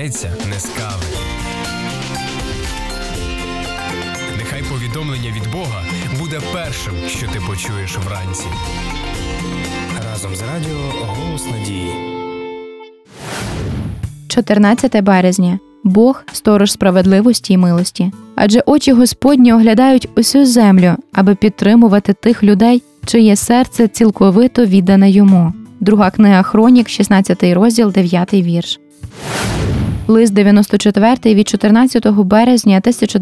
починається не з кави. Нехай повідомлення від Бога буде першим, що ти почуєш вранці. Разом з радіо «Голос надії». 14 березня. Бог – сторож справедливості й милості. Адже очі Господні оглядають усю землю, аби підтримувати тих людей, чиє серце цілковито віддане Йому. Друга книга Хронік, 16 розділ, 9 вірш. Лист 94 від 14 березня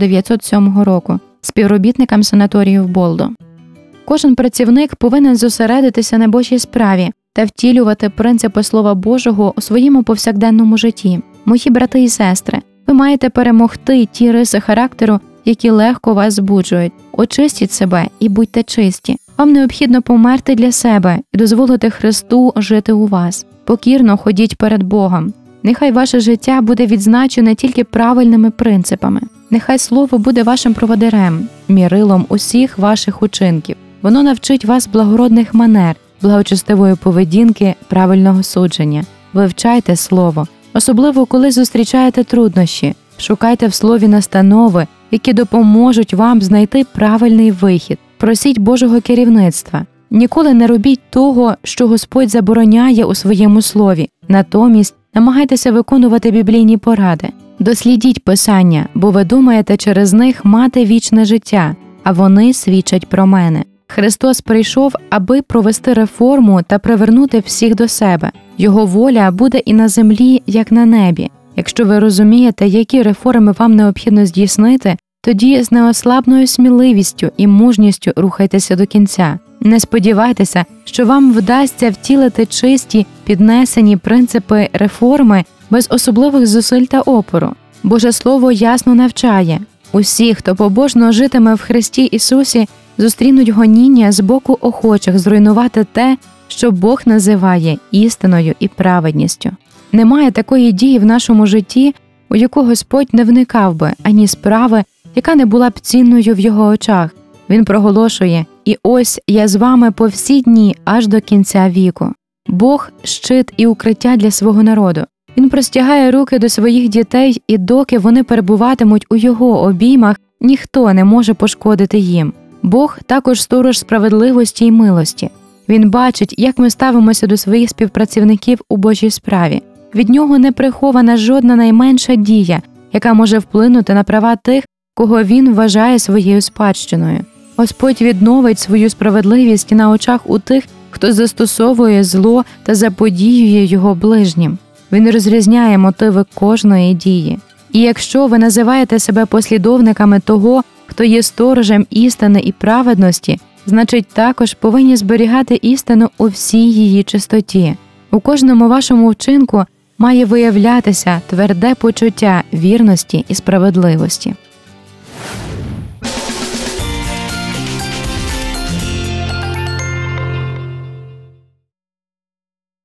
1907 року співробітникам санаторію в Болдо. Кожен працівник повинен зосередитися на Божій справі та втілювати принципи Слова Божого у своєму повсякденному житті. Мої брати і сестри, ви маєте перемогти ті риси характеру, які легко вас збуджують. Очистіть себе і будьте чисті. Вам необхідно померти для себе і дозволити Христу жити у вас. Покірно ходіть перед Богом. Нехай ваше життя буде відзначене тільки правильними принципами. Нехай Слово буде вашим проводирем, мірилом усіх ваших учинків. Воно навчить вас благородних манер, благочестивої поведінки, правильного судження. Вивчайте Слово, особливо коли зустрічаєте труднощі. Шукайте в Слові настанови, які допоможуть вам знайти правильний вихід. Просіть Божого керівництва. Ніколи не робіть того, що Господь забороняє у своєму Слові. Натомість намагайтеся виконувати біблійні поради. Дослідіть Писання, бо ви думаєте через них мати вічне життя, а вони свідчать про мене. Христос прийшов, аби провести реформу та привернути всіх до себе. Його воля буде і на землі, як на небі. Якщо ви розумієте, які реформи вам необхідно здійснити, тоді з неослабною сміливістю і мужністю рухайтеся до кінця. Не сподівайтеся, що вам вдасться втілити чисті, піднесені принципи реформи без особливих зусиль та опору. Боже Слово ясно навчає. Усі, хто побожно житиме в Христі Ісусі, зустрінуть гоніння з боку охочих зруйнувати те, що Бог називає істиною і праведністю. Немає такої дії в нашому житті, у яку Господь не вникав би, ані справи, яка не була б цінною в Його очах. Він проголошує: «І ось я з вами по всі дні, аж до кінця віку». Бог – щит і укриття для свого народу. Він простягає руки до своїх дітей, і доки вони перебуватимуть у Його обіймах, ніхто не може пошкодити їм. Бог також сторож справедливості й милості. Він бачить, як ми ставимося до своїх співпрацівників у Божій справі. Від Нього не прихована жодна найменша дія, яка може вплинути на права тих, кого Він вважає своєю спадщиною. Господь відновить свою справедливість на очах у тих, хто застосовує зло та заподіює його ближнім. Він розрізняє мотиви кожної дії. І якщо ви називаєте себе послідовниками того, хто є сторожем істини і праведності, значить також повинні зберігати істину у всій її чистоті. У кожному вашому вчинку має виявлятися тверде почуття вірності і справедливості.